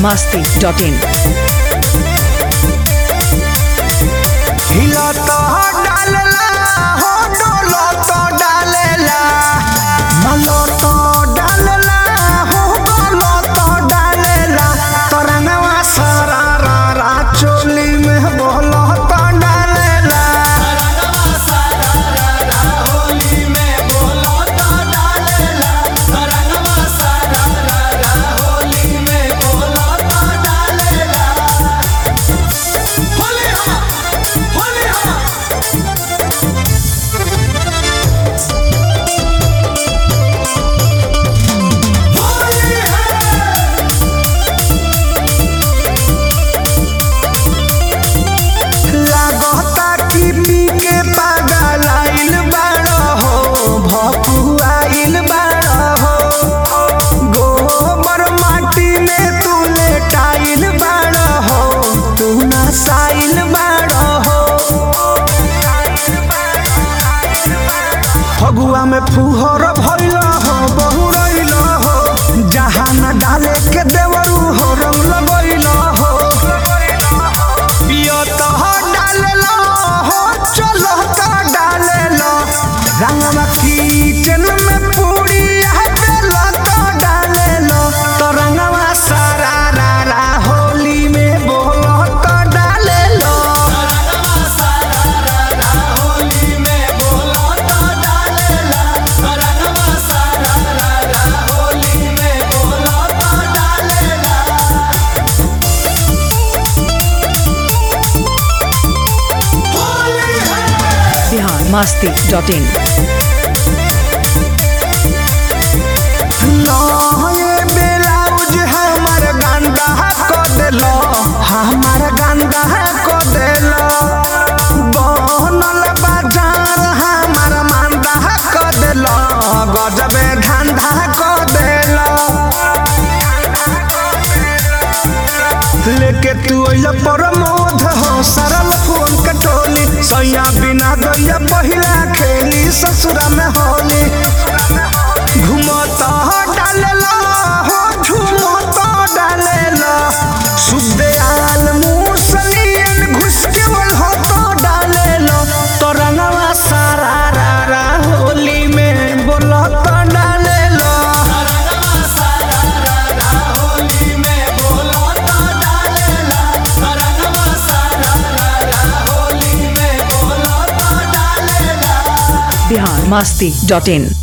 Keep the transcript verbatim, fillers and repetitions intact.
masti dot in. हिला तो डालला हो डोलो तो डालेला मलो तो डालला हो गोलो तो डालेला तरंगवा सारा रा रा चोली में बोलो तो डालेला तरंगवा सारा रा रा होली में बोलो तो डालेला तरंगवा सारा रा रा होली में बोलो तो डालेला होली हा होली हा लागता कि पी के पागल आइल बाड़ा हो भपुआइल बाड़ा हो गोबर माटी में तू लेटाइल बाड़ा हो तू नसाइल बाड़ा हो फगुआ में फुहर भइल हो बहु रइल हो जहाँ न डाले के देवरू हो रंग लगइल हो पियो तो डालेला हो चलो तो डालेला रंगवा किचन में पूरी बेला तो डालेला तो रंगवा सारा रा रा होली में बोलो तो डालेला रंगवा सारा रा रा होली में बोलो तो डालेला रंगवा सारा रा रा होली में बोलो तो डालेला Bihar masti dot in. ये ब्लाउज हमार गंदा को देलो हमार गंदा को देलो बनल बाजार हमार मंदा को देलो गजबे धंधा को देलो लेके तू अइला प्रमोद हो सरल फोन कटोली सैया बिना गैया पहिला खेली ससुरा में होली घुमता डालेला हो झुमता डालेला सुदे आल मुसलियन घुस के वल हो तो डालेला तो रंगवा सारा रा रा होली में बोलो तो डालेला रंगवा सारा रा रा होली में बोलो तो डालेला रंगवा सारा रा रा होली में बोलो तो डालेला Bihar masti dot in.